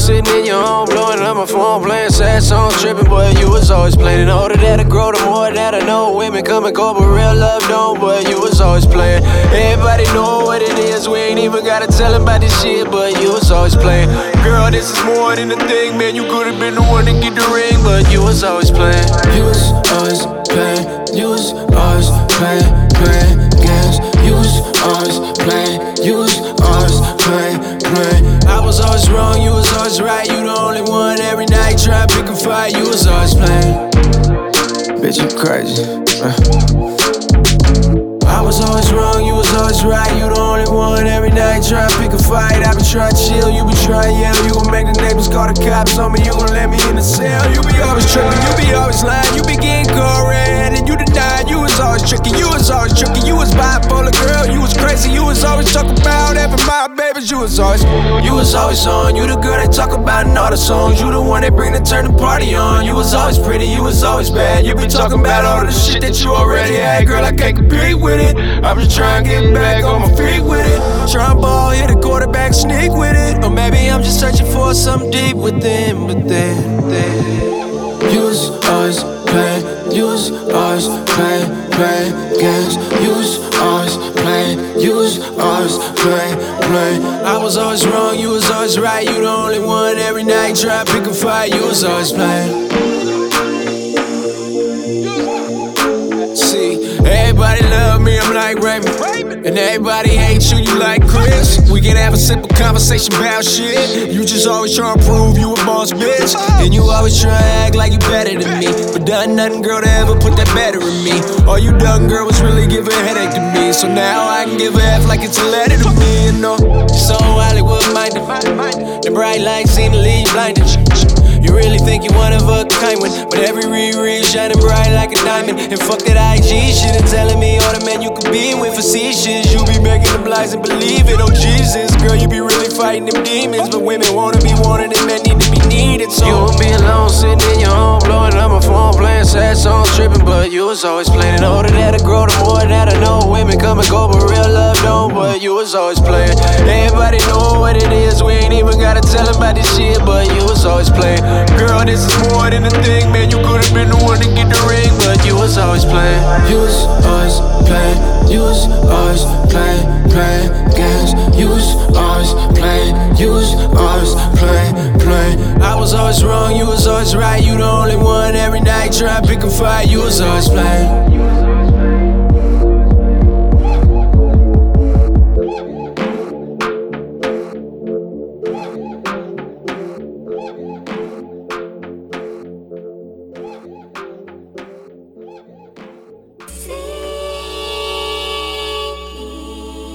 sitting in your home, blowing up my phone, playing sad songs, tripping, boy, you was always playing. The older that I grow, the more that I know. Women come and go, but real love don't, boy, you was always playing. Everybody know what it is, we ain't even gotta tell them about this shit, but you was always playing. Girl, this is more than a thing, man, you could've been the one to get the ring, but you was always playing. You was always playing, you was always playing games. You was always playing, you was always playing. I was always wrong, you was always right. You the only one every night try to pick a fight. You was always playing. Bitch, you crazy. I was always wrong, you was always right. You the only one every night try to pick a fight. I been trying to chill, you been trying to yell. You gon' make the neighbors call the cops on me. You gon' let me in the cell. You be always tripping, you be always lying. You be getting caught red and you deny. You was always tricky, you was always tricky. You was bipolar, girl, you was crazy. You was always talking about every my babies. You was always on. You the girl they talk about in all the songs. You the one they bring to turn the party on. You was always pretty, you was always bad. You be talking about all the shit that you already had. Girl, I can't compete with it. I'm just trying to get back on my feet with it. Trying ball, hit a quarterback, sneak with it. Or maybe I'm just searching for something deep within. But then you was always playing, you was always playing games. You was always playing, you was always playing. I was always wrong, you was always right. You the only one every night try to pick a fight. You was always playing. See, everybody love me, I'm like Raymond. And everybody hates you, you like Chris. We can have a simple conversation about shit. You just always tryna prove you a boss bitch. And you always try to act like you better than me, but done nothing, girl, to ever put that better in me. All you done, girl, was really give a headache to me. So now I can give a F like it's a letter to me, you know. So Hollywood minded, the bright lights seem to leave you blinded. You really think you one of a kind one, but every reread shining bright like a diamond. And fuck that IG shit and telling me all the men you could be with facetious. You be making them lies and believe it, oh Jesus. Girl, you be really fighting them demons, but women wanna be wanted and men need to be needed. So you won't be alone sitting in your home, blowing up my phone, playing sad songs, tripping, but you was always playing. The older that I grow, the more that I know. Women come and go, but real love don't, but you was always playing. Everybody know what it is, we ain't even gotta tell them about this shit, but you was always playing. Girl, this is more than a thing, man, you could've been the one to get the ring, but you was always playing. You was always playing, you was always playing games. You was always playing, you was always playing. I was always wrong, you was always right. You the only one every night try to pick a fight. You was always playing.